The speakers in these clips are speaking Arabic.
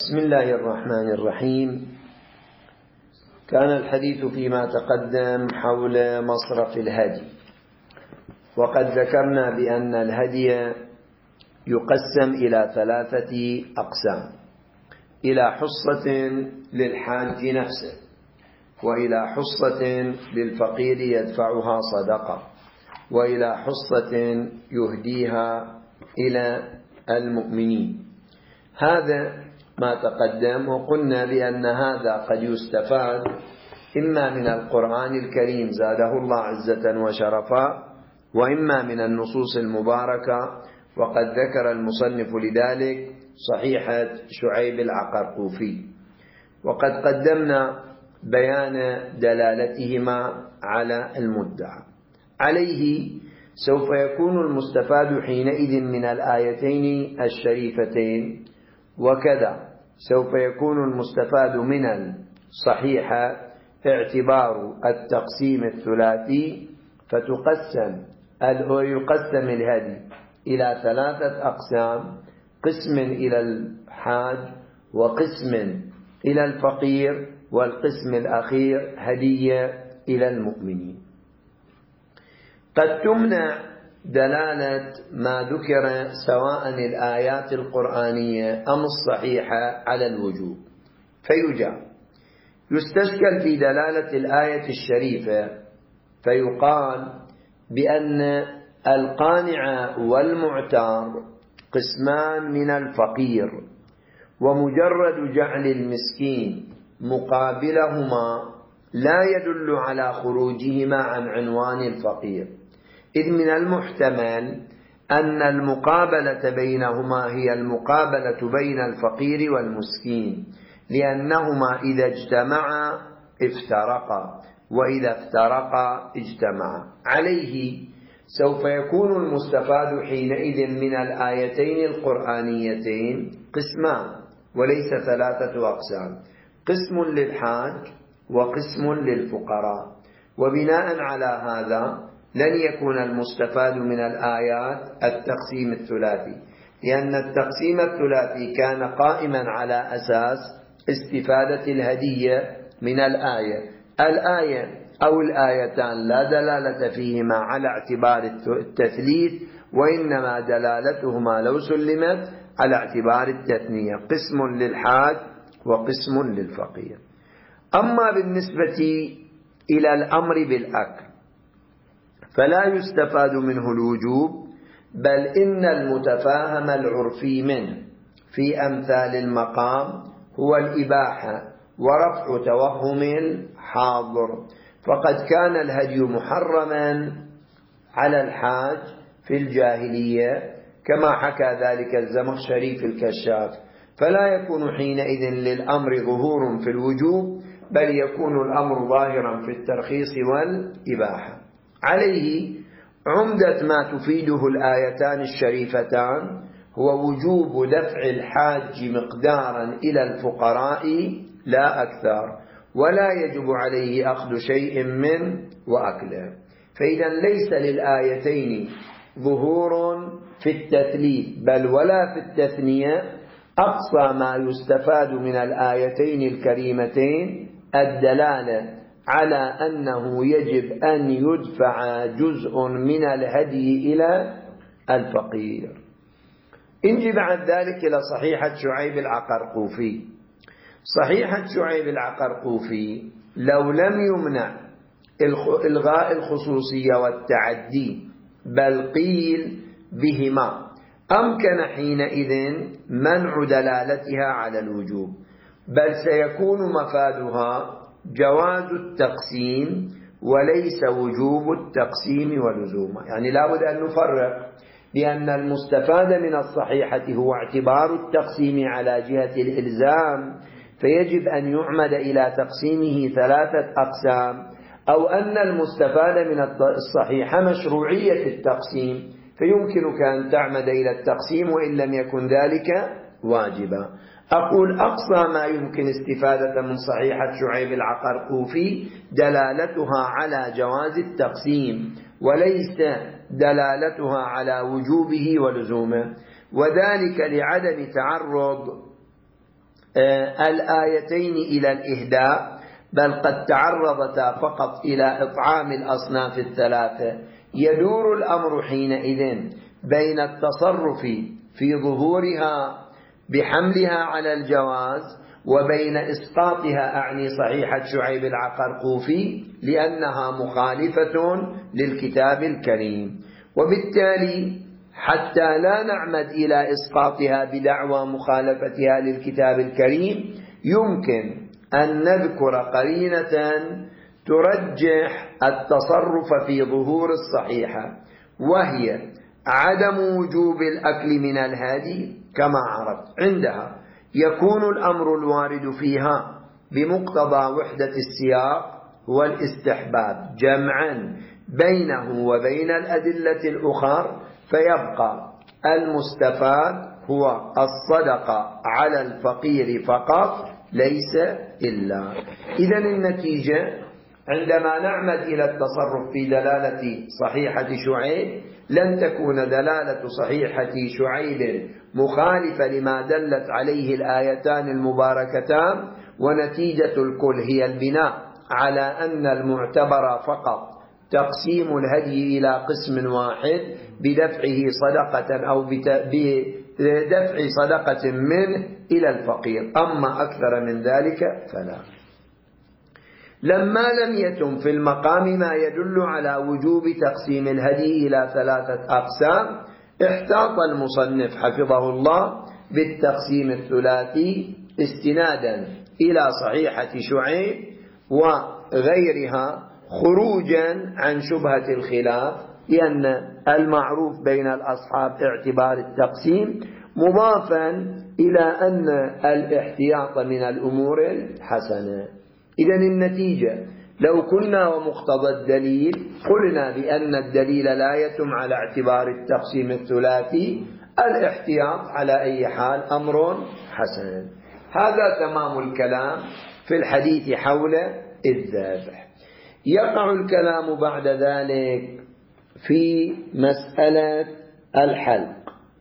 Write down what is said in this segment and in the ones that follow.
بسم الله الرحمن الرحيم. كان الحديث فيما تقدم حول مصرف الهدي، وقد ذكرنا بأن الهدي يقسم إلى 3 أقسام: إلى حصة للحاج نفسه، وإلى حصة للفقير يدفعها صدقة، وإلى حصة يهديها إلى المؤمنين. هذا ما تقدم، وقلنا بأن هذا قد يستفاد إما من القرآن الكريم زاده الله عزة وشرفا، وإما من النصوص المباركة، وقد ذكر المصنف لذلك صحيحة شعيب العقرقوفي، وقد قدمنا بيان دلالتهما على المدعى. عليه سوف يكون المستفاد حينئذ من الآيتين الشريفتين، وكذا سوف يكون المستفاد من الصحيحة اعتبار التقسيم الثلاثي، يقسم الهدي إلى 3 أقسام: قسم إلى الحاج، وقسم إلى الفقير، والقسم الأخير هدية إلى المؤمنين. قد تمنع دلالة ما ذكر سواء الآيات القرآنية أم الصحيحة على الوجوب، فيجاب: يستشكل في دلالة الآية الشريفة فيقال بأن القانع والمعتار قسمان من الفقير، ومجرد جعل المسكين مقابلهما لا يدل على خروجهما عن عنوان الفقير، إذ من المحتمل أن المقابلة بينهما هي المقابلة بين الفقير والمسكين، لأنهما إذا اجتمعا افترقا، وإذا افترقا اجتمعا. عليه سوف يكون المستفاد حينئذ من الآيتين القرآنيتين قسمان وليس 3 أقسام: قسم للحاج وقسم للفقراء. وبناء على هذا لن يكون المستفاد من الآيات التقسيم الثلاثي، لأن التقسيم الثلاثي كان قائما على أساس استفادة الهدية من الآية أو الآيتان لا دلالة فيهما على اعتبار التثليث، وإنما دلالتهما لو سلمت على اعتبار التثنية: قسم للحاج وقسم للفقير. أما بالنسبة إلى الأمر بالأكل فلا يستفاد منه الوجوب، بل إن المتفاهم العرفي منه في أمثال المقام هو الإباحة ورفع توهم الحاضر، فقد كان الهدي محرما على الحاج في الجاهلية كما حكى ذلك الزمخشري في الكشاف، فلا يكون حينئذ للأمر ظهور في الوجوب، بل يكون الأمر ظاهرا في الترخيص والإباحة. عليه عمدة ما تفيده الآيتان الشريفتان هو وجوب دفع الحاج مقدارا إلى الفقراء لا أكثر، ولا يجب عليه أخذ شيء منه وأكله. فإذا ليس للآيتين ظهور في التثليث بل ولا في التثنية. أقصى ما يستفاد من الآيتين الكريمتين الدلالة على أنه يجب أن يدفع جزء من الهدي إلى الفقير. انجي بعد ذلك إلى صحيحة شعيب العقرقوفي. صحيحة شعيب العقرقوفي لو لم يمنع إلغاء الخصوصية والتعدي بل قيل بهما، أمكن حينئذ منع دلالتها على الوجوب، بل سيكون مفادها جواز التقسيم وليس وجوب التقسيم ولزومه. يعني لا بد أن نفرق، لأن المستفاد من الصحيحة هو اعتبار التقسيم على جهة الإلزام، فيجب أن يعمد إلى تقسيمه 3 أقسام، أو أن المستفاد من الصحيحة مشروعية التقسيم، فيمكنك أن تعمد إلى التقسيم وإن لم يكن ذلك واجبا. أقول أقصى ما يمكن استفادة من صحيحة شعيب العقرقوفي دلالتها على جواز التقسيم وليس دلالتها على وجوبه ولزومه، وذلك لعدم تعرض الآيتين إلى الإهداء، بل قد تعرضتا فقط إلى إطعام الأصناف الثلاثة. يدور الأمر حينئذ بين التصرف في ظهورها بحملها على الجواز وبين إسقاطها، أعني صحيحة شعيب العقرقوفي، لأنها مخالفة للكتاب الكريم. وبالتالي حتى لا نعمد إلى إسقاطها بدعوى مخالفتها للكتاب الكريم، يمكن أن نذكر قرينة ترجح التصرف في ظهور الصحيحة، وهي عدم وجوب الأكل من الهادي كما عرفت. عندها يكون الأمر الوارد فيها بمقتضى وحدة السياق والاستحباب جمعا بينه وبين الأدلة الأخرى، فيبقى المستفاد هو الصدقة على الفقير فقط ليس إلا. إذن النتيجة عندما نعمد إلى التصرف في دلالة صحيحة شعيب، لن تكون دلالة صحيحة شعيب مخالفة لما دلت عليه الآيتان المباركتان، ونتيجة الكل هي البناء على أن المعتبر فقط تقسيم الهدي إلى قسم واحد بدفعه صدقة أو بدفع صدقة منه إلى الفقير، أما أكثر من ذلك فلا. لما لم يتم في المقام ما يدل على وجوب تقسيم الهدي إلى 3 أقسام، احتاط المصنف حفظه الله بالتقسيم الثلاثي استنادا إلى صحيحة شعيب وغيرها، خروجا عن شبهة الخلاف، لأن المعروف بين الأصحاب اعتبار التقسيم، مضافا إلى أن الاحتياط من الأمور الحسنة. إذن النتيجة لو كنا ومقتضى الدليل قلنا بأن الدليل لا يتم على اعتبار التقسيم الثلاثي، الاحتياط على أي حال أمر حسن. هذا تمام الكلام في الحديث حول الذبح. يقع الكلام بعد ذلك في مسألة الحلق.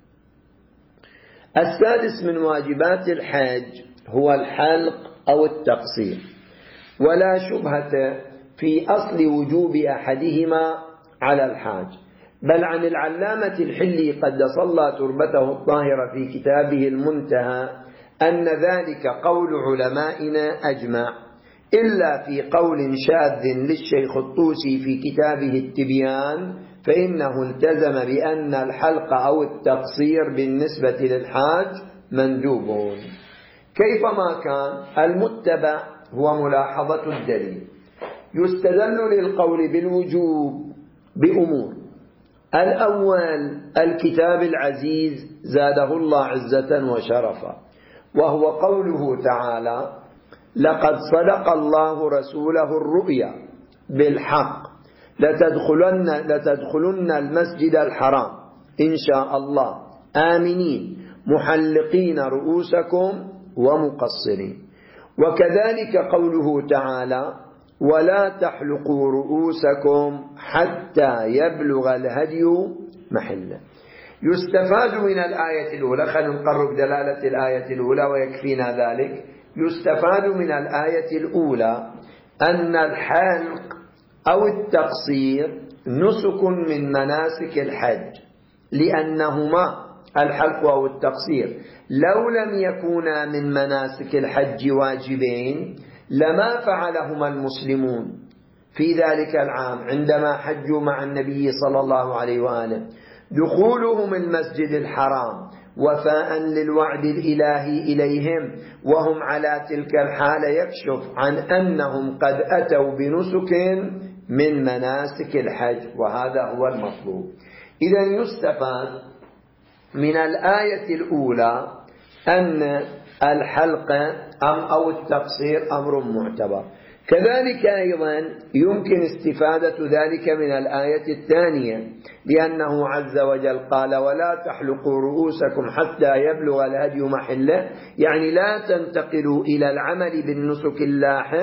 السادس من واجبات الحج هو الحلق أو التقصير، ولا شبهة في أصل وجوب أحدهما على الحاج، بل عن العلامة الحلي قدس الله تربته الطاهرة في كتابه المنتهى أن ذلك قول علمائنا أجمع، إلا في قول شاذ للشيخ الطوسي في كتابه التبيان، فإنه التزم بأن الحلق أو التقصير بالنسبة للحاج مندوب. كيفما كان المتبع هو ملاحظة الدليل. يستدل للقول بالوجوب بأمور: الأول الكتاب العزيز زاده الله عزة وشرفا، وهو قوله تعالى: لقد صدق الله رسوله الرؤيا بالحق لتدخلن المسجد الحرام إن شاء الله آمنين محلقين رؤوسكم ومقصرين. وكذلك قوله تعالى: ولا تحلقوا رؤوسكم حتى يبلغ الهدي محله. يستفاد من الآية الأولى، خلينا نقرب دلالة الآية الأولى ويكفينا ذلك. يستفاد من الآية الأولى أن الحلق أو التقصير نسك من مناسك الحج، لأنهما الحلق أو التقصير لو لم يكونا من مناسك الحج واجبين لما فعلهما المسلمون في ذلك العام عندما حجوا مع النبي صلى الله عليه وآله. دخولهم المسجد الحرام وفاء للوعد الإلهي إليهم وهم على تلك الحالة يكشف عن أنهم قد أتوا بنسك من مناسك الحج، وهذا هو المطلوب. إذن يستفاد من الآية الأولى أن الحلق أو التقصير أمر معتبر. كذلك أيضا يمكن استفادة ذلك من الآية الثانية، لأنه عز وجل قال: ولا تحلقوا رؤوسكم حتى يبلغ الهدي محله، يعني لا تنتقلوا إلى العمل بالنسك اللاحق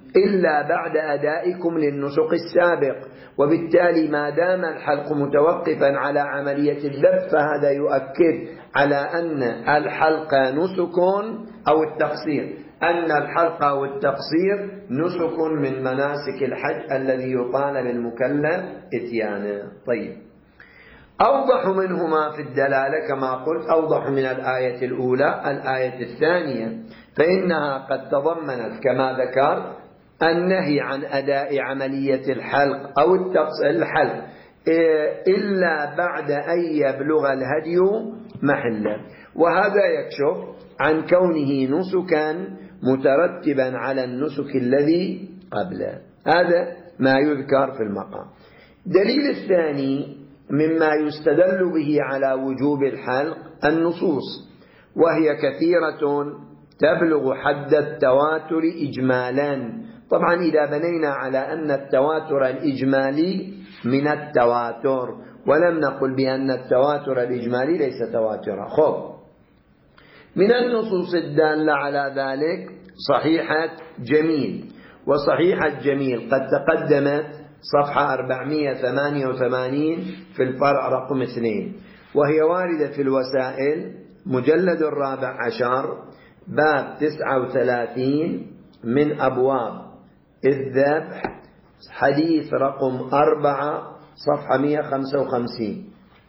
إلا بعد أدائكم للنسك السابق. وبالتالي ما دام الحلق متوقفا على عملية الذبح فهذا يؤكد على أن الحلق نسك أو التقصير، أن الحلق أو التقصير نسك من مناسك الحج الذي يطالب المكلف إتيانه. طيب، أوضح منهما في الدلالة كما قلت، أوضح من الآية الأولى الآية الثانية، فإنها قد تضمنت كما ذكر النهي عن أداء عملية الحلق أو الحلق إلا بعد أن يبلغ الهدي محله، وهذا يكشف عن كونه نسكا مترتبا على النسك الذي قبله. هذا ما يذكر في المقام. دليل الثاني مما يستدل به على وجوب الحلق النصوص، وهي كثيرة تبلغ حد التواتر إجمالا. طبعا إذا بنينا على أن التواتر الإجمالي من التواتر، ولم نقل بأن التواتر الإجمالي ليس تواترا. خب، من النصوص الدالة على ذلك صحيحة جميل، وصحيحة جميل قد تقدمت صفحة 488 في الفرع رقم 2، وهي واردة في الوسائل مجلد 14 باب 39 من أبواب الذبح، حديث رقم 4 صفحة 155.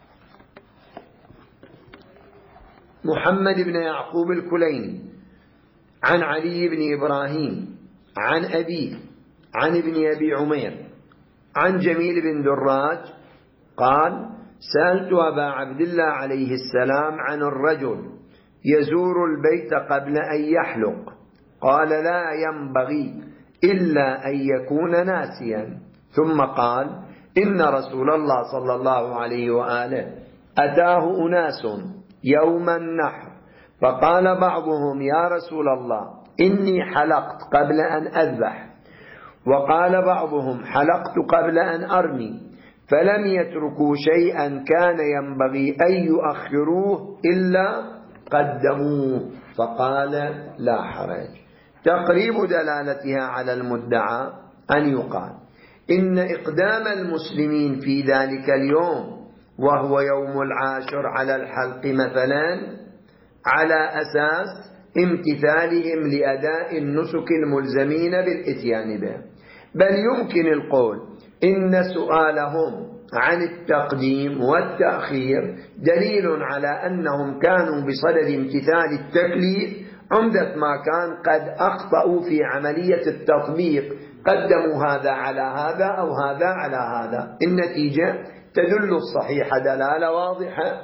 محمد بن يعقوب الكليني عن علي بن إبراهيم عن أبيه عن ابن أبي عمير عن جميل بن دراج قال: سألت أبا عبد الله عليه السلام عن الرجل يزور البيت قبل أن يحلق، قال: لا ينبغي إلا أن يكون ناسيا. ثم قال: إن رسول الله صلى الله عليه وآله أتاه أناس يوم النحر فقال بعضهم: يا رسول الله إني حلقت قبل أن أذبح، وقال بعضهم: حلقت قبل أن أرمي، فلم يتركوا شيئا كان ينبغي أن يؤخروه إلا قدموه، فقال: لا حرج. تقريب دلالتها على المدعى أن يقال إن إقدام المسلمين في ذلك اليوم وهو يوم العاشر على الحلق مثلا على أساس امتثالهم لأداء النسك الملزمين بالإتيان به، بل يمكن القول إن سؤالهم عن التقديم والتأخير دليل على أنهم كانوا بصدد امتثال التكليف، عمدة ما كان قد أخطأوا في عملية التطبيق، قدموا هذا على هذا أو هذا على هذا. النتيجة تدل الصحيحة دلالة واضحة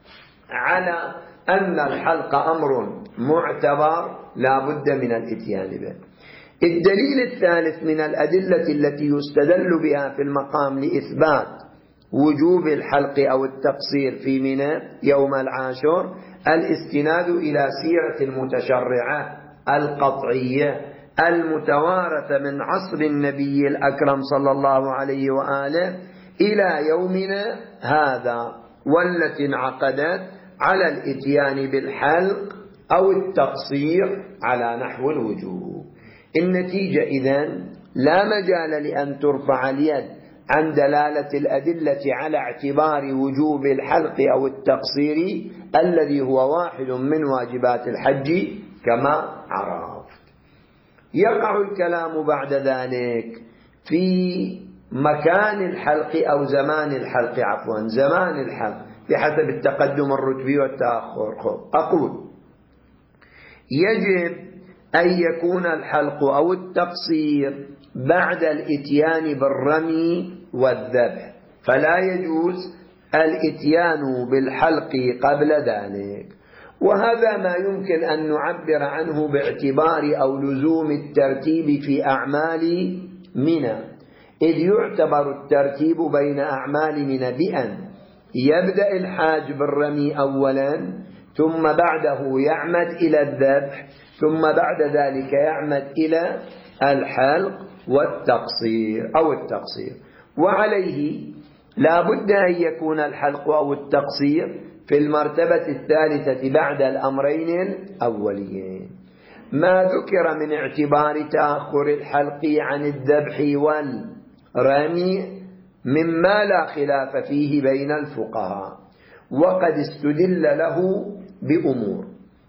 على أن الحلق أمر معتبر لا بد من الإتيان به. الدليل الثالث من الأدلة التي يستدل بها في المقام لإثبات وجوب الحلق أو التقصير في منى يوم العاشر الاستناد إلى سيرة المتشرعة القطعية المتوارثة من عصر النبي الأكرم صلى الله عليه وآله إلى يومنا هذا، والتي انعقدت على الإتيان بالحلق أو التقصير على نحو الوجوب. النتيجة إذن لا مجال لأن ترفع اليد عن دلالة الأدلة على اعتبار وجوب الحلق أو التقصير الذي هو واحد من واجبات الحج كما عرفت. يقع الكلام بعد ذلك في مكان الحلق أو زمان الحلق، عفوا زمان الحلق بحسب التقدم الرتبي والتأخر. أقول يجب أن يكون الحلق أو التقصير بعد الإتيان بالرمي والذبح، فلا يجوز الإتيان بالحلق قبل ذلك، وهذا ما يمكن أن نعبر عنه باعتبار أو لزوم الترتيب في أعمال منى، إذ يعتبر الترتيب بين أعمال منى بأن يبدأ الحاج بالرمي أولا، ثم بعده يعمد إلى الذبح، ثم بعد ذلك يعمد إلى الحلق والتقصير أو التقصير. وعليه لا بد أن يكون الحلق أو التقصير في المرتبة الثالثة بعد الأمرين الأوليين. ما ذكر من اعتبار تأخر الحلق عن الذبح والرمي مما لا خلاف فيه بين الفقهاء، وقد استدل له بأمور.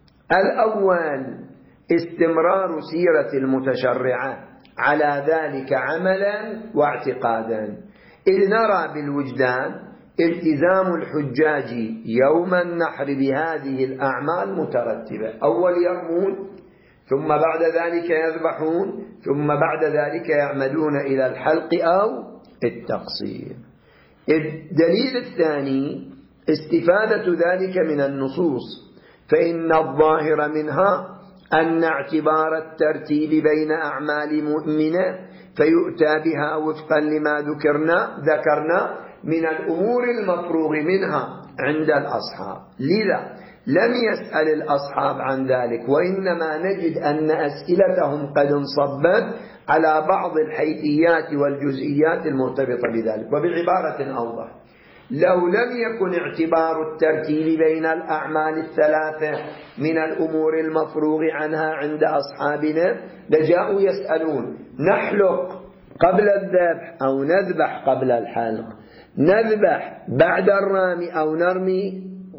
الأول استمرار سيرة المتشرعة على ذلك عملا واعتقادا، إذ نرى بالوجدان التزام الحجاج يوم النحر بهذه الأعمال مترتبة، أول يرمون، ثم بعد ذلك يذبحون، ثم بعد ذلك يعمدون إلى الحلق أو التقصير. الدليل الثاني استفادة ذلك من النصوص، فإن الظاهر منها أن اعتبار الترتيب بين أعمال مؤمنة فيؤتى بها وفقا لما ذكرنا من الأمور المفروغ منها عند الأصحاب، لذا لم يسأل الأصحاب عن ذلك، وإنما نجد أن أسئلتهم قد انصبت على بعض الحيثيات والجزئيات المرتبطة بذلك. وبعبارة أوضح، لو لم يكن اعتبار الترتيب بين الأعمال الثلاثة من الأمور المفروغ عنها عند أصحابنا لجاءوا يسألون: نحلق قبل الذبح أو نذبح قبل الحلق؟ نذبح بعد الرمي أو نرمي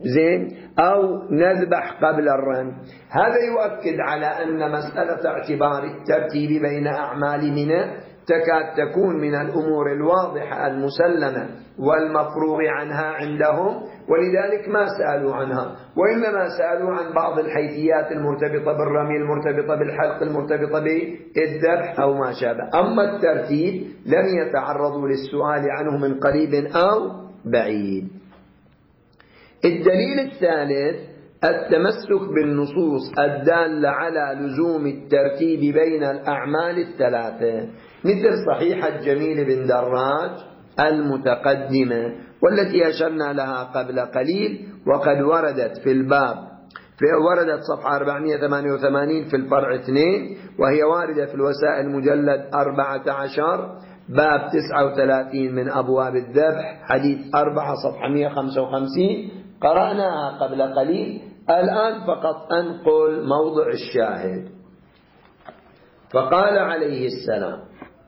أو نذبح قبل الرمي؟ هذا يؤكد على أن مسألة اعتبار الترتيب بين أعمال منى تكاد تكون من الأمور الواضحة المسلمة والمفروغ عنها عندهم، ولذلك ما سألوا عنها، وإنما سألوا عن بعض الحيثيات المرتبطة بالرمي، المرتبطة بالحلق، المرتبطة بالذبح أو ما شابه. أما الترتيب لم يتعرضوا للسؤال عنه من قريب أو بعيد. الدليل الثالث التمسك بالنصوص الدالة على لزوم الترتيب بين الأعمال الثلاثة، مثل صحيحة جميل بن دراج المتقدمة والتي أشرنا لها قبل قليل، وقد وردت في الباب وردت صفحة 488 في الفرع 2، وهي واردة في الوسائل مجلد 14 باب 39 من أبواب الذبح حديث 4 صفحة 155، قرأناها قبل قليل. الآن فقط أنقل موضع الشاهد. فقال عليه السلام: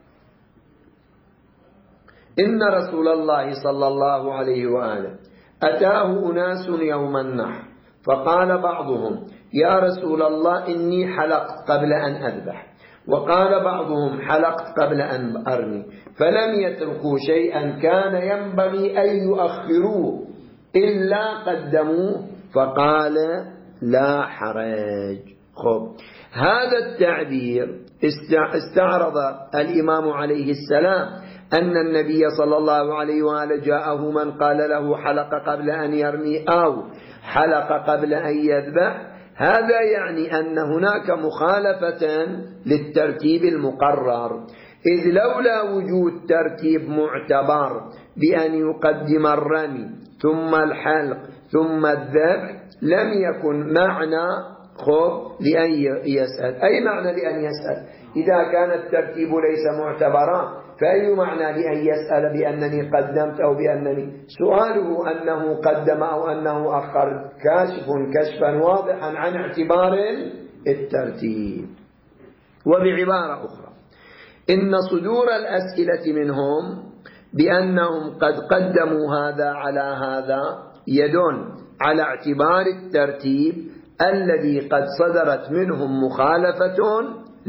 إن رسول الله صلى الله عليه وآله أتاه أناس يوم النحر فقال بعضهم: يا رسول الله إني حلقت قبل أن أذبح، وقال بعضهم: حلقت قبل أن أرمي، فلم يتركوا شيئا كان ينبغي أن يؤخروه إلا قدموه، فقال: لا حرج. خب، هذا التعبير استعرض الإمام عليه السلام أن النبي صلى الله عليه وآله جاءه من قال له: حلق قبل أن يرمي أو حلق قبل أن يذبح. هذا يعني أن هناك مخالفة للترتيب المقرر، إذ لولا وجود ترتيب معتبر بأن يقدم الرمي ثم الحلق ثم الذبح لم يكن معنى لأن يسأل. أي معنى لأن يسأل؟ إذا كان الترتيب ليس معتبرا فأي معنى لأن يسأل بأنني قدمت أو بأنني؟ سؤاله أنه قدم أو أنه أخر كاشف كشفا واضحا عن اعتبار الترتيب. وبعبارة أخرى، إن صدور الأسئلة منهم بأنهم قد قدموا هذا على هذا يدل على اعتبار الترتيب الذي قد صدرت منهم مخالفة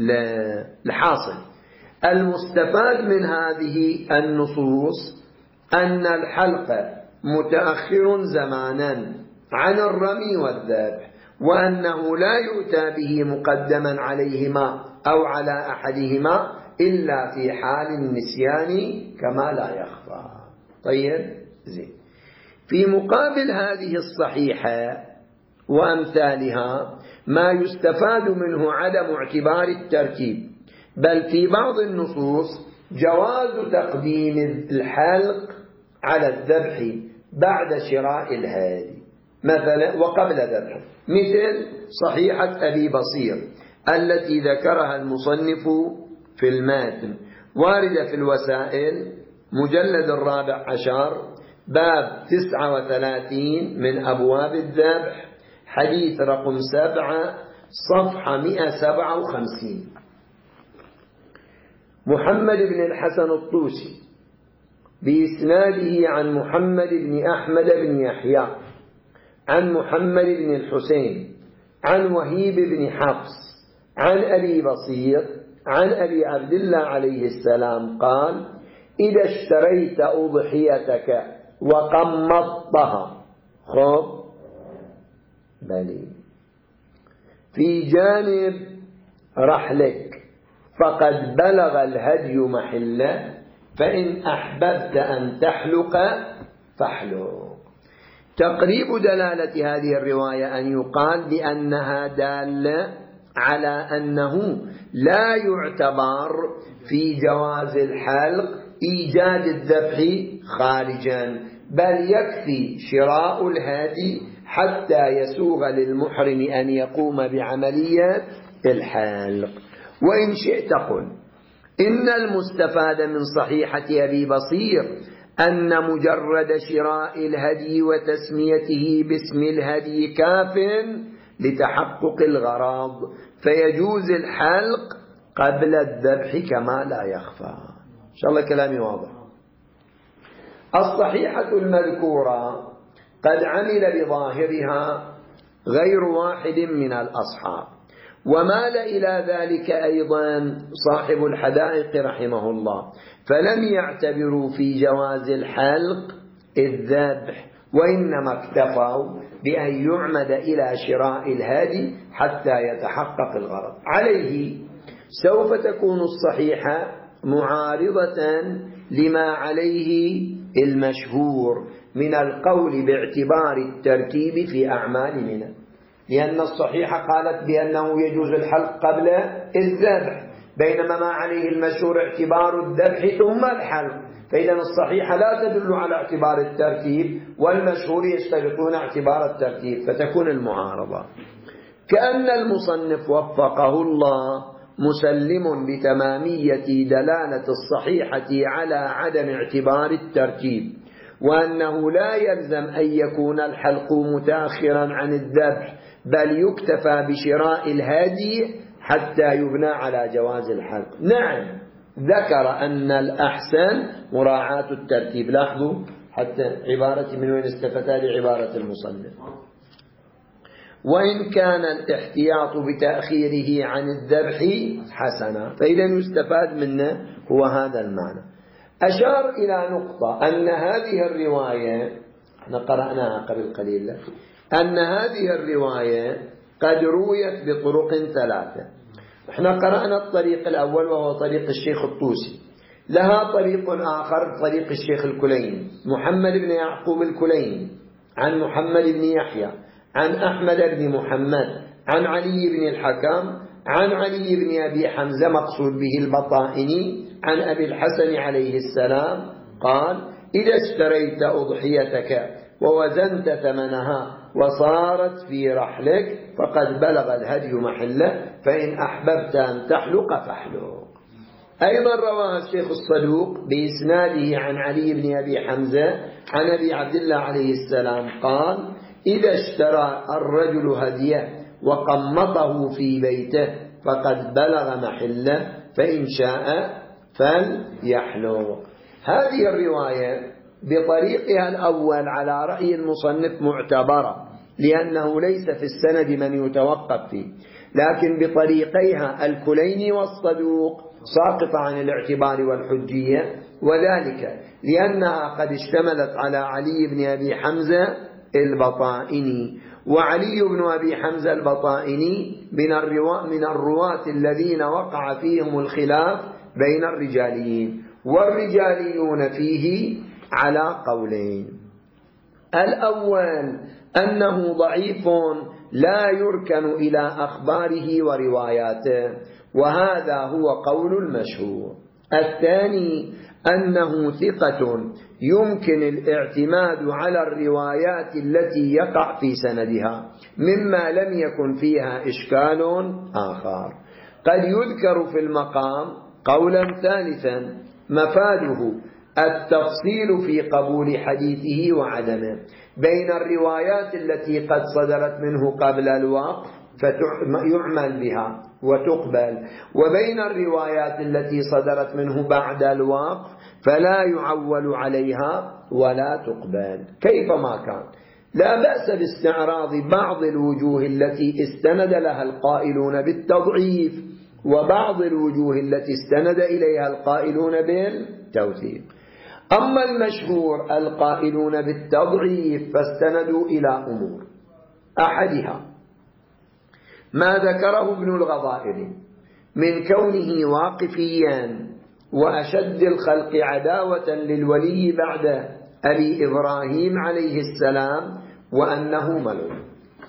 للحاصل. المستفاد من هذه النصوص أن الحلق متأخر زمانا عن الرمي والذبح، وأنه لا يؤتى به مقدما عليهما أو على أحدهما إلا في حال النسيان كما لا يخفى. طيب، زين. في مقابل هذه الصحيحة وأمثالها ما يستفاد منه عدم اعتبار الترتيب، بل في بعض النصوص جواز تقديم الحلق على الذبح بعد شراء الهادي مثلا وقبل ذبحه، مثل صحيحة أبي بصير التي ذكرها المصنف في الماتن، واردة في الوسائل مجلد 14 باب 39 من أبواب الذبح حديث رقم 7 صفحة 157. محمد بن الحسن الطوسي بإسناده عن محمد بن أحمد بن يحيى عن محمد بن الحسين عن وهيب بن حفص عن أبي بصير عن أبي عبد الله عليه السلام قال: إذا اشتريت أضحيتك وقمضتها بلي في جانب رحلك فقد بلغ الهدي محله، فإن أحببت أن تحلق فاحلق. تقريب دلالة هذه الرواية أن يقال بأنها دالة على أنه لا يعتبر في جواز الحلق إيجاد الذبح خارجا، بل يكفي شراء الهدي حتى يسوغ للمحرم أن يقوم بعملية الحلق. وإن شئت قل إن المستفاد من صحيحة أبي بصير أن مجرد شراء الهدي وتسميته باسم الهدي كاف لتحقق الغرض، فيجوز الحلق قبل الذبح كما لا يخفى. إن شاء الله كلامي واضح. الصحيحة المذكورة قد عمل بظاهرها غير واحد من الأصحاب، ومال إلى ذلك أيضا صاحب الحدائق رحمه الله، فلم يعتبروا في جواز الحلق الذبح، وإنما اكتفوا بأن يعمد إلى شراء الهدي حتى يتحقق الغرض. عليه سوف تكون الصحيحة معارضة لما عليه المشهور من القول باعتبار الترتيب في أعمال منى، لأن الصحيحة قالت بأنه يجوز الحلق قبل الذبح، بينما ما عليه المشهور اعتبار الذبح ثم الحلق، فإذا الصحيحة لا تدل على اعتبار الترتيب، والمشهور يشترطون اعتبار الترتيب، فتكون المعارضة. كأن المصنف وفقه الله مسلم بتمامية دلالة الصحيحة على عدم اعتبار الترتيب، وأنه لا يلزم أن يكون الحلق متأخرا عن الذبح، بل يكتفى بشراء الهدي حتى يبنى على جواز الحلق. نعم، ذكر أن الأحسن مراعاة الترتيب. لاحظوا حتى عبارة من وين استفتى لعبارة المصنف: وإن كان الاحتياط بتأخيره عن الذبح حسنا، فإذا يستفاد منه هو هذا المعنى. أشار إلى نقطة أن هذه الرواية احنا قرأناها قبل قليل، أن هذه الرواية قد رويت بطرق ثلاثة. احنا قرأنا الطريق الأول وهو طريق الشيخ الطوسي، لها طريق آخر طريق الشيخ الكليني محمد بن يعقوب الكليني عن محمد بن يحيى عن أحمد بن محمد عن علي بن الحكم عن علي بن أبي حمزة مقصود به البطائني عن أبي الحسن عليه السلام قال: إذا اشتريت أضحيتك ووزنت ثمنها وصارت في رحلك فقد بلغ الهدي محله، فإن أحببت أن تحلق فاحلق. أيضا رواه الشيخ الصدوق بإسناده عن علي بن أبي حمزة عن أبي عبد الله عليه السلام قال: إذا اشترى الرجل هديه وقمطه في بيته فقد بلغ محله، فإن شاء فليحلق. هذه الرواية بطريقها الأول على رأي المصنف معتبرة، لأنه ليس في السند من يتوقف فيه، لكن بطريقيها الكليني والصدوق ساقط عن الاعتبار والحجية، وذلك لأنها قد اشتملت على علي بن أبي حمزة البطائني، وعلي بن أبي حمزة البطائني من الرواة الذين وقع فيهم الخلاف بين الرجاليين، والرجاليون فيه على قولين: الأول أنه ضعيف لا يركن إلى أخباره ورواياته، وهذا هو قول المشهور. الثاني أنه ثقة يمكن الاعتماد على الروايات التي يقع في سندها مما لم يكن فيها إشكال آخر. قد يذكر في المقام قولا ثالثا مفاده التفصيل في قبول حديثه وعدمه بين الروايات التي قد صدرت منه قبل الوقف فيعمل بها وتقبل، وبين الروايات التي صدرت منه بعد الوقف فلا يعول عليها ولا تقبل كيفما كان. لا بأس باستعراض بعض الوجوه التي استند لها القائلون بالتضعيف وبعض الوجوه التي استند إليها القائلون بالتوثيق. أما المشهور القائلون بالتضعيف فاستندوا إلى أمور، أحدها ما ذكره ابن الغضائر من كونه واقفيا وأشد الخلق عداوة للولي بعد أبي إبراهيم عليه السلام وأنه ملعون.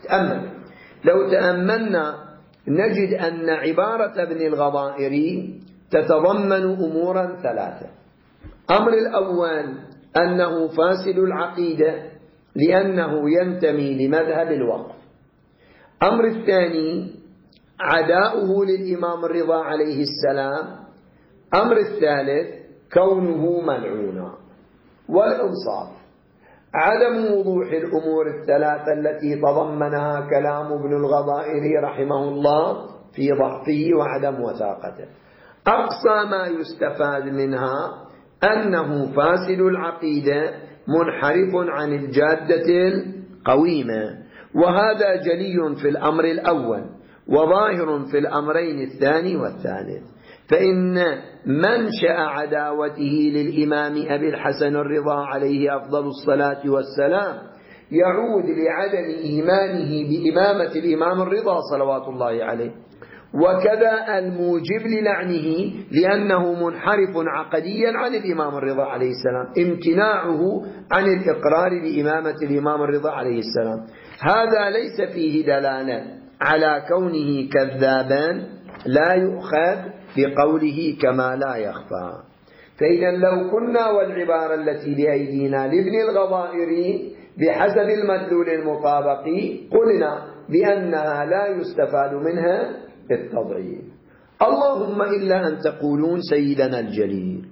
لو تأملنا نجد أن عبارة ابن الغضائر تتضمن أمورا ثلاثة. أمر الأول أنه فاسد العقيدة لأنه ينتمي لمذهب الوقف. أمر الثاني عداؤه للإمام الرضا عليه السلام. أمر الثالث كونه ملعونا. والإنصاف عدم وضوح الأمور الثلاثة التي تضمنها كلام ابن الغضائر رحمه الله في ضعفه وعدم وثاقته. أقصى ما يستفاد منها أنه فاسد العقيدة منحرف عن الجادة القويمة، وهذا جلي في الأمر الأول وظاهر في الأمرين الثاني والثالث. فإن منشأ عداوته للإمام أبي الحسن الرضا عليه أفضل الصلاة والسلام يعود لعدم إيمانه بإمامة الإمام الرضا صلوات الله عليه، وكذا الموجب للعنه لأنه منحرف عقديا عن الإمام الرضا عليه السلام، امتناعه عن الإقرار بإمامة الإمام الرضا عليه السلام. هذا ليس فيه دلالة على كونه كذابا لا يؤخذ بقوله كما لا يخفى. فإذا لو كنا والعبارة التي بأيدينا لابن الغضائر بحسب المدلول المطابقي قلنا بأنها لا يستفاد منها التضعيف. اللهم إلا أن تقولون سيدنا الجليل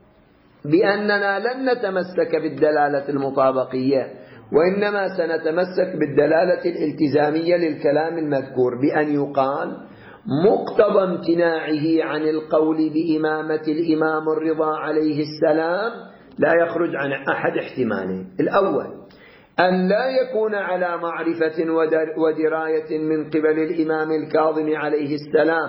بأننا لن نتمسك بالدلالة المطابقية وإنما سنتمسك بالدلالة الالتزامية للكلام المذكور، بأن يقال مقتضى امتناعه عن القول بإمامة الإمام الرضا عليه السلام لا يخرج عن أحد احتمالين. الأول أن لا يكون على معرفة ودراية من قبل الإمام الكاظم عليه السلام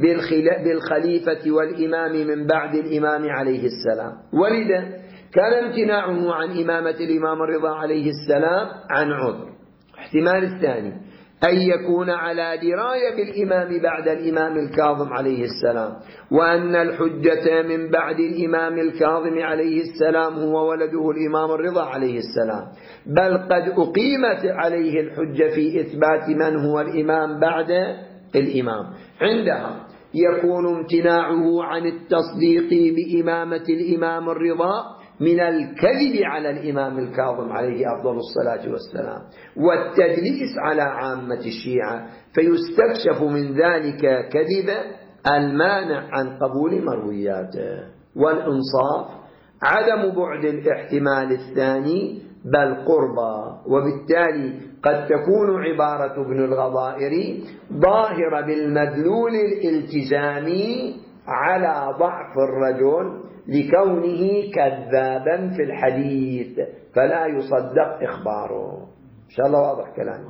بالخليفة والإمام من بعد الإمام عليه السلام، ولذا كان امتناعه عن إمامة الإمام الرضا عليه السلام عن عذر. احتمال الثاني أن يكون على دراية بالإمام بعد الإمام الكاظم عليه السلام، وأن الحجة من بعد الإمام الكاظم عليه السلام هو ولده الإمام الرضا عليه السلام، بل قد أقيمت عليه الحجة في إثبات من هو الإمام بعد الإمام. عندها يكون امتناعه عن التصديق بإمامة الإمام الرضا من الكذب على الإمام الكاظم عليه أفضل الصلاة والسلام والتدليس على عامة الشيعة، فيستكشف من ذلك كذب المانع عن قبول مروياته. والإنصاف عدم بعد الاحتمال الثاني بل قربا، وبالتالي قد تكون عبارة ابن الغضائر ظاهرة بالمدلول الالتزامي على ضعف الرجل لكونه كذابا في الحديث فلا يصدق إخباره. إن شاء الله واضح كلامي.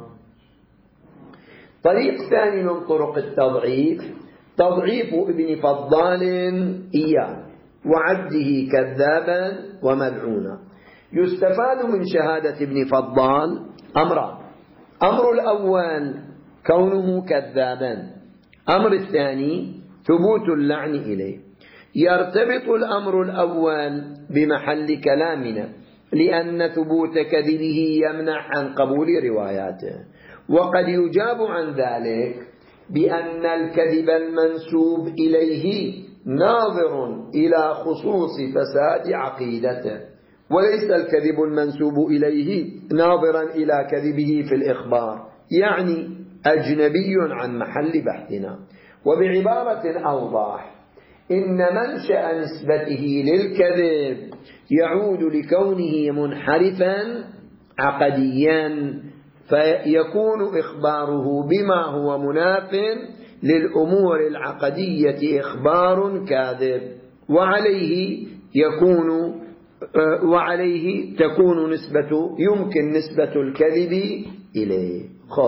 طريق ثاني من طرق التضعيف تضعيف ابن فضال إياه وعده كذابا وملعونا. يستفاد من شهادة ابن فضال أمران: أمر الأول كونه كذابا، أمر الثاني ثبوت اللعن إليه. يرتبط الأمر الأول بمحل كلامنا لأن ثبوت كذبه يمنع عن قبول رواياته، وقد يجاب عن ذلك بأن الكذب المنسوب إليه ناظر إلى خصوص فساد عقيدته، وليس الكذب المنسوب إليه ناظرا إلى كذبه في الإخبار، يعني أجنبي عن محل بحثنا. وبعبارة أوضح إن منشأ نسبته للكذب يعود لكونه منحرفا عقديا، فيكون إخباره بما هو مناف للأمور العقدية إخبار كاذب، وعليه تكون يمكن نسبة الكذب إليه.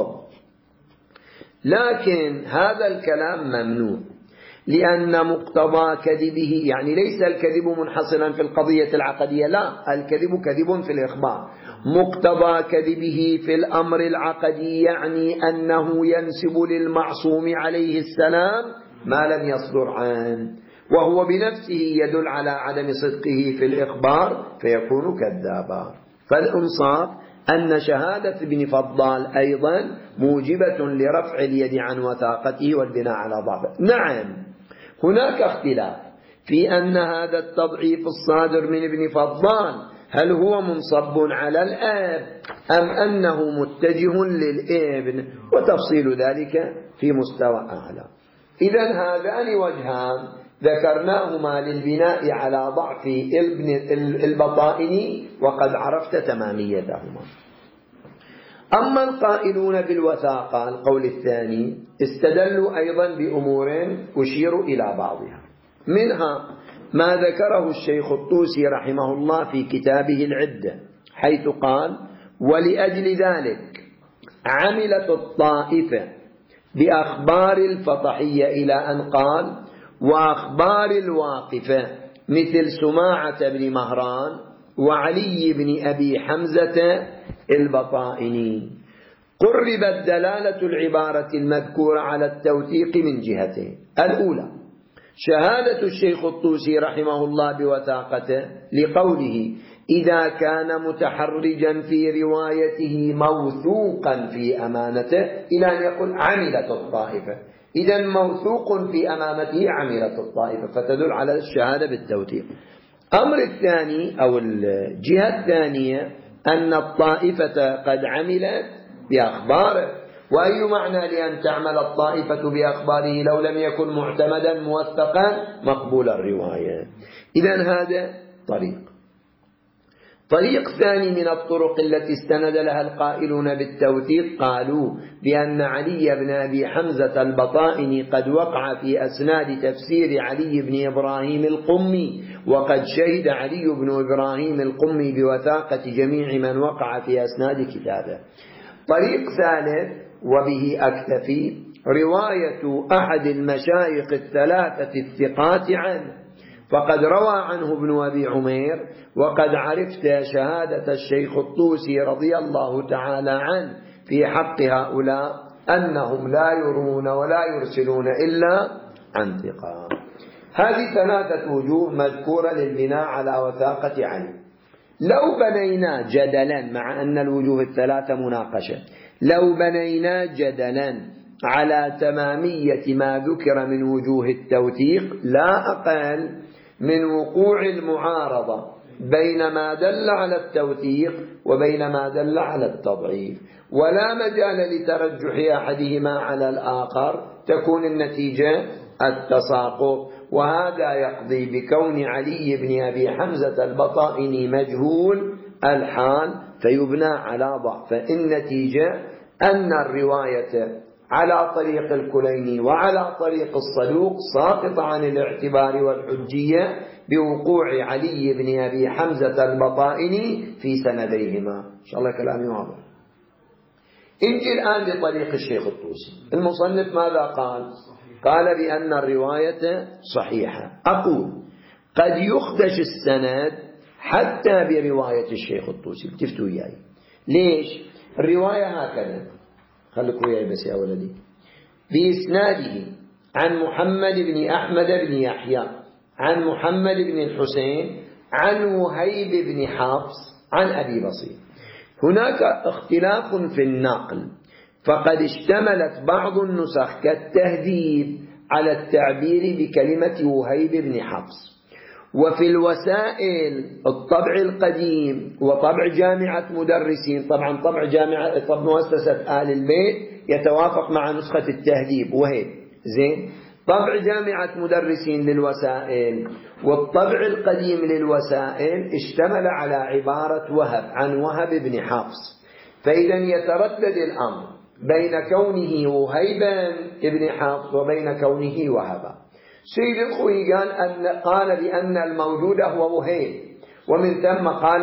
لكن هذا الكلام ممنوع، لأن مقتضى كذبه يعني ليس الكذب منحصرا في القضية العقدية، لا، الكذب كذب في الإخبار. مقتضى كذبه في الأمر العقدي يعني أنه ينسب للمعصوم عليه السلام ما لم يصدر عنه، وهو بنفسه يدل على عدم صدقه في الإخبار فيكون كذابا. فالإنصاف أن شهادة ابن فضال أيضا موجبة لرفع اليد عن وثاقته والبناء على ضعفه. نعم، هناك اختلاف في أن هذا التضعيف الصادر من ابن فضال هل هو منصب على الآب أم أنه متجه للابن، وتفصيل ذلك في مستوى أعلى. إذن هذان وجهان ذكرناهما للبناء على ضعف البطائني وقد عرفت تماميتهما. أما القائلون بالوثاقة القول الثاني استدلوا أيضا بأمور أشير إلى بعضها، منها ما ذكره الشيخ الطوسي رحمه الله في كتابه العدة، حيث قال: ولأجل ذلك عملت الطائفة بأخبار الفطحية إلى أن قال: وأخبار الواقفة مثل سماعة بن مهران وعلي بن أبي حمزة البطائني. قربت دلالة العبارة المذكورة على التوثيق من جهتين: الأولى شهادة الشيخ الطوسي رحمه الله بوثاقته لقوله: إذا كان متحرجا في روايته موثوقا في أمانته، إلى أن يقول عملت الطائفة. إذن موثوق في أمانته عملت الطائفة، فتدل على الشهادة بالتوثيق. أمر الثاني أو الجهة الثانية أن الطائفة قد عملت بأخباره. وأي معنى لأن تعمل الطائفة بأخباره لو لم يكن معتمدا موثقا مقبول الرواية؟ إذن هذا طريق ثاني من الطرق التي استند لها القائلون بالتوثيق، قالوا بأن علي بن أبي حمزة البطائني قد وقع في أسناد تفسير علي بن إبراهيم القمي، وقد شهد علي بن إبراهيم القمي بوثاقة جميع من وقع في أسناد كتابه. طريق ثالث وبه أكتفي، رواية أحد المشايخ الثلاثة الثقات عنه، فقد روى عنه ابن أبي عمير، وقد عرفت شهادة الشيخ الطوسي رضي الله تعالى عنه في حق هؤلاء أنهم لا يرون ولا يرسلون إلا عن ثقة. هذه ثلاثة وجوه مذكورة للبناء على وثاقة علي. لو بنينا جدلا، مع أن الوجوه الثلاثة مناقشة، لو بنينا جدلا على تمامية ما ذكر من وجوه التوثيق، لا أقل من وقوع المعارضة بين ما دل على التوثيق وبين ما دل على التضعيف، ولا مجال لترجح أحدهما على الآخر، تكون النتيجة التساقط. وهذا يقضي بكون علي بن أبي حمزة البطائني مجهول الحال فيبنى على ضعف. النتيجة أن الرواية على طريق الكليني وعلى طريق الصدوق ساقط عن الاعتبار والحجية بوقوع علي بن أبي حمزة البطائني في سنديهما. إن شاء الله كلامي واضح. انجي الآن بطريق الشيخ الطوسي. المصنف ماذا قال؟ قال بأن الرواية صحيحة. أقول قد يخدش السند حتى برواية الشيخ الطوسي. التفتوا إياي ليش؟ الرواية هكذا، خليكوا وياي بس يا ولدي، بإسناده عن محمد بن أحمد بن يحيى عن محمد بن الحسين عن وهيب بن حفص عن أبي بصير. هناك اختلاف في النقل، فقد اشتملت بعض النسخ كالتهذيب على التعبير بكلمة وهيب بن حفص، وفي الوسائل الطبع القديم وطبع جامعة مدرسين، طبعا طبع مؤسسة آل البيت يتوافق مع نسخة التهذيب وهيب، زين. طبع جامعة مدرسين للوسائل والطبع القديم للوسائل اشتمل على عبارة وهب عن وهب بن حفص، فإذا يتردد الأمر بين كونه وهيبا ابن حفص وبين كونه وهبا. سيد الخوئي قال بأن الموجود هو وهيب، ومن ثم قال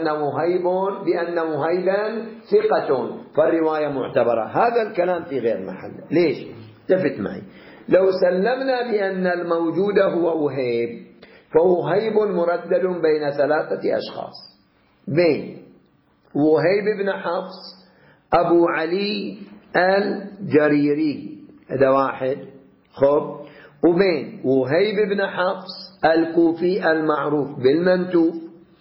بأن وهيبا ثقة، فالرواية معتبرة. هذا الكلام في غير محله. ليش؟ التفت معي. لو سلمنا بأن الموجود هو وهيب، فوهيب مردد بين 3 أشخاص، بين وهيب بن حفص أبو علي الجريري، هذا واحد، خب، وبين وهيب بن حفص الكوفي المعروف بالمنتوف،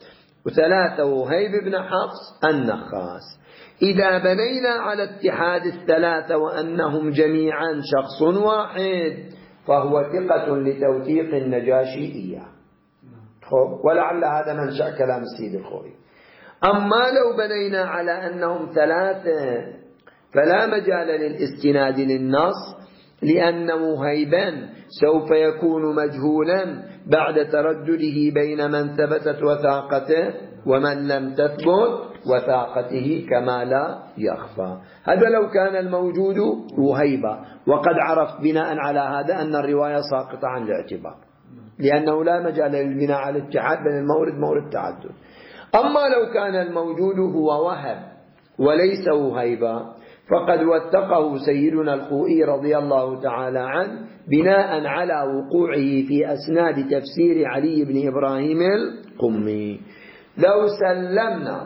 و3 وهيب بن حفص النخاس. إذا بنينا على اتحاد ال3 وأنهم جميعا شخص واحد، فهو ثقة لتوثيق النجاشي إياه. خب، ولعل هذا منشأ كلام السيد الخوئي. أما لو بنينا على أنهم 3 فلا مجال للاستناد للنص، لأن وهيبا سوف يكون مجهولا بعد تردده بين من ثبتت وثاقته ومن لم تثبت وثاقته كما لا يخفى. هذا لو كان الموجود وهيبا، وقد عرفت بناء على هذا أن الرواية ساقطة عن الاعتبار، لأنه لا مجال للبناء على الاتحاد بين المورد مورد تعدد. أما لو كان الموجود هو وهب وليس وهيبا، فقد وثقه سيدنا الخوئي رضي الله تعالى عنه بناء على وقوعه في أسناد تفسير علي بن إبراهيم القمي. لو سلمنا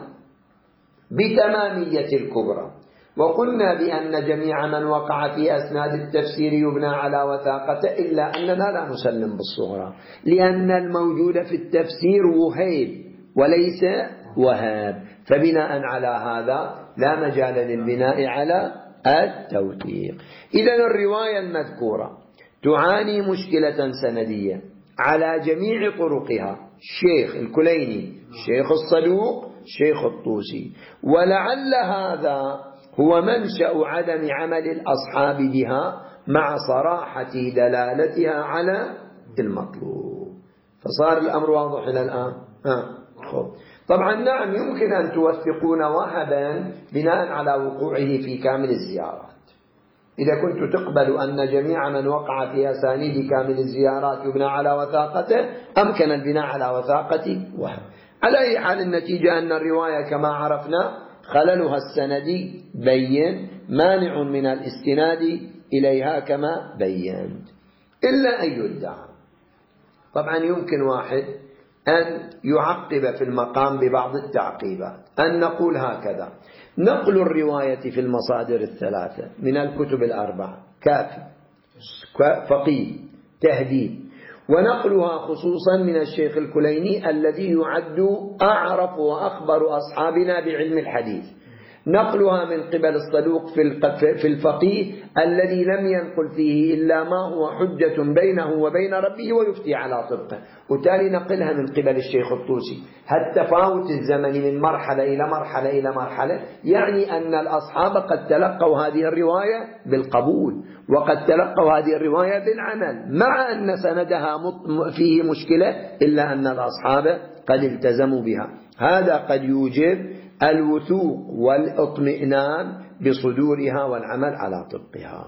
بتمامية الكبرى وقلنا بأن جميع من وقع في أسناد التفسير يبنى على وثاقته، إلا أننا لا نسلم بالصغرى، لأن الموجود في التفسير وهيب وليس وهاب، فبناء على هذا لا مجال للبناء على التوثيق. إذن الرواية المذكورة تعاني مشكلة سندية على جميع طرقها، الشيخ الكليني، الشيخ الصدوق، الشيخ الطوسي، ولعل هذا هو منشأ عدم عمل الأصحاب بها مع صراحة دلالتها على المطلوب. فصار الأمر واضح إلى الآن. طبعا نعم، يمكن أن توثقون وهبا بناء على وقوعه في كامل الزيارات. إذا كنت تقبل أن جميع من وقع في أسانيد كامل الزيارات يبنى على وثاقته، أمكن البناء على وثاقة وهب. على أي حال النتيجة أن الرواية كما عرفنا خللها السندي بين مانع من الاستناد إليها كما بينت، إلا أن يدعى. طبعا يمكن واحد أن يعقب في المقام ببعض التعقيبات، أن نقول هكذا: نقل الرواية في المصادر الثلاثة من الكتب الأربعة كافي، فقيه، تهذيب، ونقلها خصوصا من الشيخ الكليني الذي يعد أعرف وأخبر أصحابنا بعلم الحديث، نقلها من قبل الصدوق في الفقيه الذي لم ينقل فيه إلا ما هو حجة بينه وبين ربه ويفتي على طبقه، وتالي نقلها من قبل الشيخ الطوسي. التفاوت الزمني من مرحلة إلى مرحلة إلى مرحلة يعني أن الأصحاب قد تلقوا هذه الرواية بالقبول، وقد تلقوا هذه الرواية بالعمل، مع أن سندها فيه مشكلة، إلا أن الأصحاب قد التزموا بها. هذا قد يوجب الوثوق والاطمئنان بصدورها والعمل على طبقها،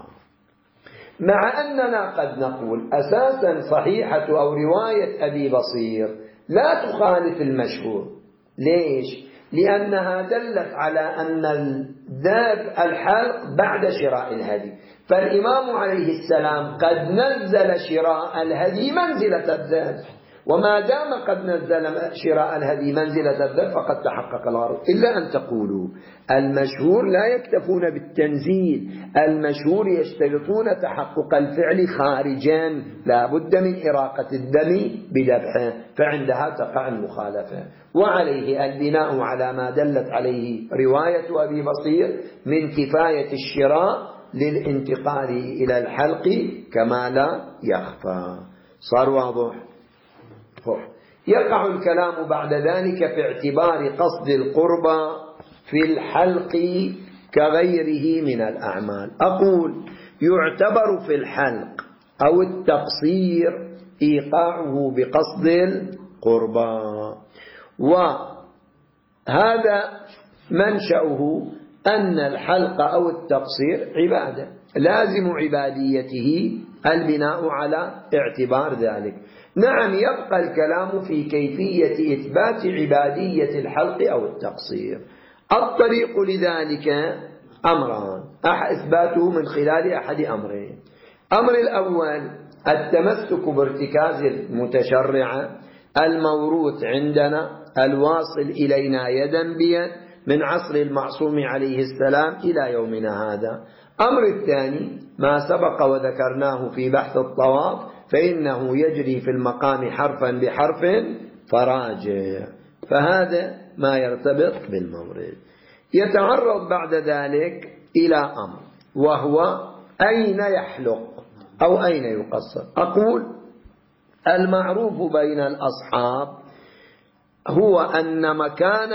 مع أننا قد نقول أساسا صحيحة أو رواية أبي بصير لا تخالف المشهور. ليش؟ لأنها دلت على أن الحلق بعد شراء الهدي، فالإمام عليه السلام قد نزل شراء الهدي منزلة الذبح، وما دام قد نزل شراء الهدي منزلة الذبح فقد تحقق الغرض. إلا أن تقولوا المشهور لا يكتفون بالتنزيل، المشهور يشترطون تحقق الفعل خارجا، لا بد من إراقة الدم بذبحه، فعندها تقع المخالفة. وعليه البناء على ما دلت عليه رواية أبي بصير من كفاية الشراء للانتقال إلى الحلق كما لا يخفى. صار واضح؟ يقع الكلام بعد ذلك في اعتبار قصد القربى في الحلق كغيره من الأعمال. أقول يعتبر في الحلق أو التقصير إيقاعه بقصد القربى، وهذا منشأه أن الحلق أو التقصير عبادة لازم عباديته البناء على اعتبار ذلك. نعم، يبقى الكلام في كيفية إثبات عبادية الحلق أو التقصير. الطريق لذلك أمران، إثباته من خلال أحد أمرين. أمر الأول التمسك بارتكاز المتشرع الموروث عندنا الواصل إلينا يدا بيد من عصر المعصوم عليه السلام إلى يومنا هذا. أمر الثاني ما سبق وذكرناه في بحث الطواف، فإنه يجري في المقام حرفا بحرف فراجع، فهذا ما يرتبط بالمورد. يتعرض بعد ذلك إلى أمر، وهو أين يحلق أو أين يقصر. أقول المعروف بين الأصحاب هو أن مكان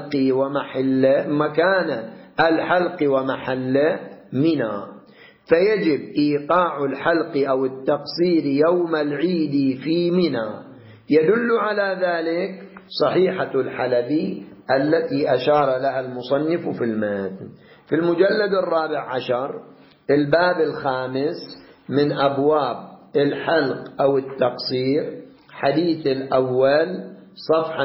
الحلق ومحله منى، فيجب إيقاع الحلق أو التقصير يوم العيد في منى. يدل على ذلك صحيحة الحلبي التي أشار لها المصنف في المتن في المجلد 14 الباب 5 من أبواب الحلق أو التقصير، حديث الأول صفحة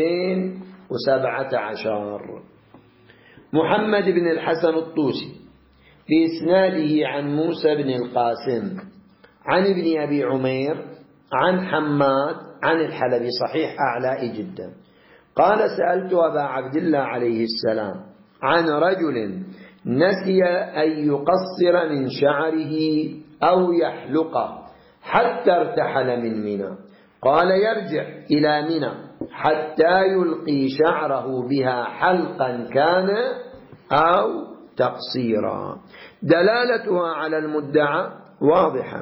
217. محمد بن الحسن الطوسي بإسناده عن موسى بن القاسم عن ابن أبي عمير عن حماد عن الحلبي، صحيح أعلى جدا، قال سألت أبا عبد الله عليه السلام عن رجل نسي أن يقصر من شعره أو يحلقه حتى ارتحل من منى، قال يرجع إلى منى حتى يلقي شعره بها حلقا كان أو تقصيرا. دلالتها على المدعى واضحة،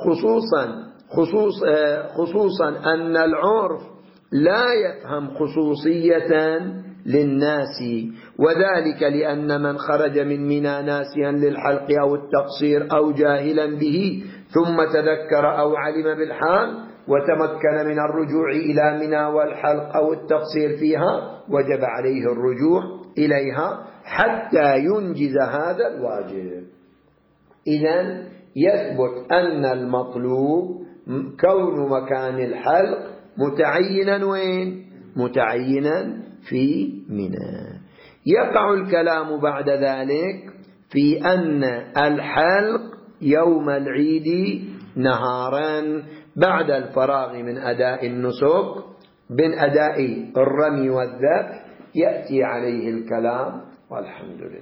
خصوصا أن العرف لا يفهم خصوصية للناس، وذلك لأن من خرج من منى ناسيا للحلق أو التقصير أو جاهلا به ثم تذكر أو علم بالحال وتمكن من الرجوع إلى منى والحلق أو التقصير فيها، وجب عليه الرجوع إليها حتى ينجز هذا الواجب. إذن يثبت أن المطلوب كون مكان الحلق متعينا وين؟ متعينا في منى. يقع الكلام بعد ذلك في أن الحلق يوم العيد نهارا بعد الفراغ من أداء النسك، من أداء الرمي والذبح، يأتي عليه الكلام، والحمد لله.